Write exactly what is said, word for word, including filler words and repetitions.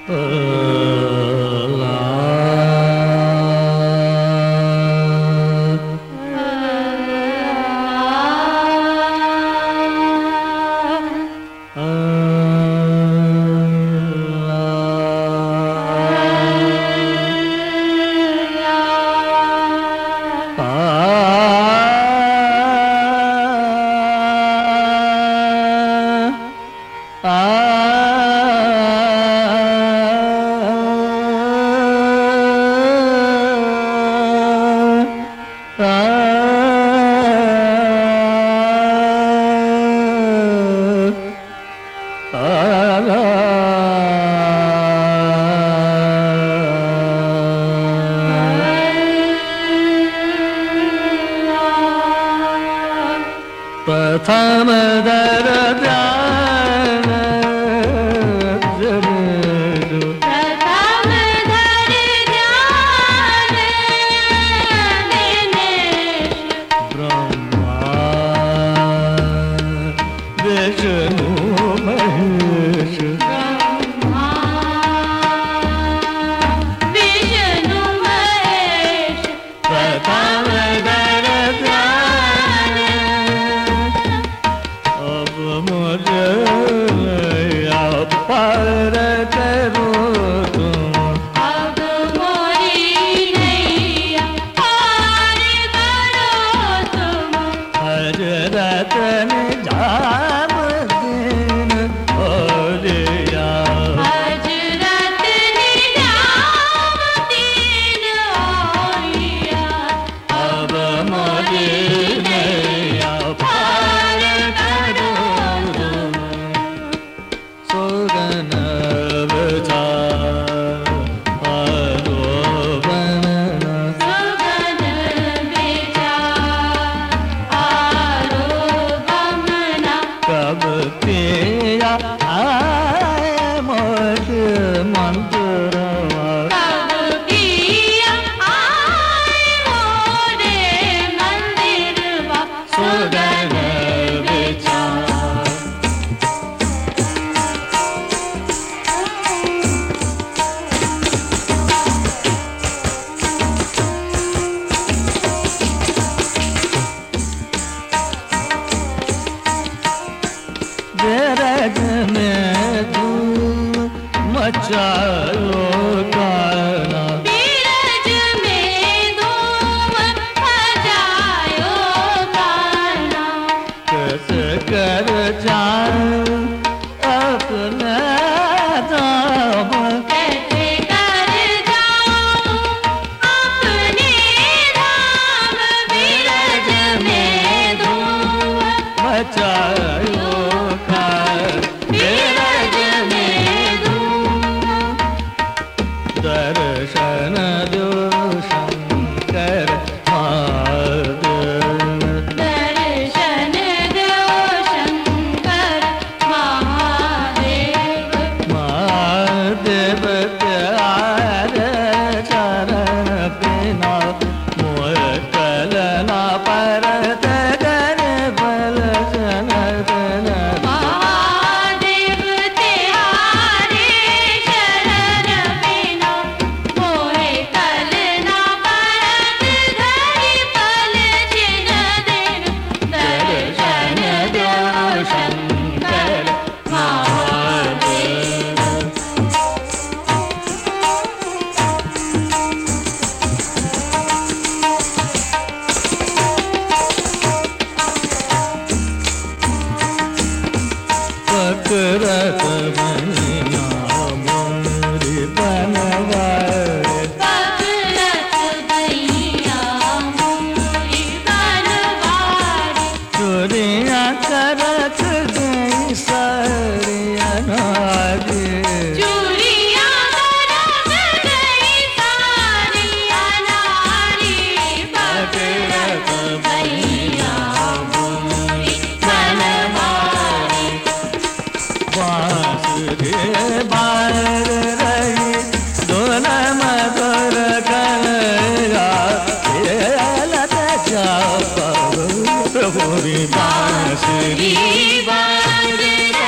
प्रथम दर ध्यान प्रथम दर ध्यान ब्रह्मा विष्णु महेश ब्रह्मा विष्णु महेश प्रथम दर ध्यान अब मुझे पार करो तुम अब मोरी नैया पार करो तुम हजरत निजाम दिन हो गया हजरत निजामुद्दीन औलिया अब मुझे नैया पार करो तुम सुगन विचार आरोपण सुगन विचार आरोपमना कब पिया आए मोट मंत्रवा कब किया आए मोरे मंदिरवा सुगन विचार विरज में धूम मचायो काना बीरज में धूम मचायो गाना कस कर जाऊं अपने दाम कैसे कर जाऊं अपने धाम बीरज में धूम मचायो काल विरज में धूम दर्शन दो शंकर महादेव दर्शन दो शंकर महादेव महादेव प्यारे चरण बिना मोर कलना परत कर बल जन महादेव तेहारे शरण बिना मोहे कल ना परत धरि पल जिन दिन दर्शन दो शंकर महादेव पकड़त बनिया मोरी बनवारे पकड़त भैया मोरी बनवारी चोरियां करत गई सारिया नारी चूड़ियां करत गई सारी अनारी पकड़त भैया मोरी बनवारी बांस रे बार रही दोन मधुर कलया लत जा पूरी बांसुरी बांसुरी